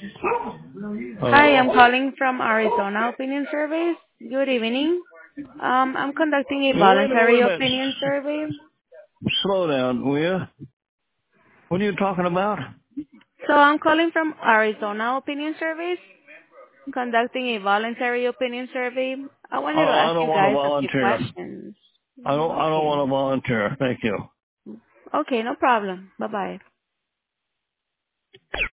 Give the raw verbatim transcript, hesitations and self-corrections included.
Hi, I'm Hello? calling from Arizona Opinion Surveys. Good evening. Um, I'm conducting a Yeah, wait a minute, wait voluntary a minute. opinion survey. Slow down, will you? What are you talking about? So I'm calling from Arizona Opinion Surveys, conducting a voluntary opinion survey. I wanted to Oh, I ask don't you want to guys a few volunteer. questions. I don't, I don't Okay. want to volunteer. Thank you. Okay, no problem. Bye-bye.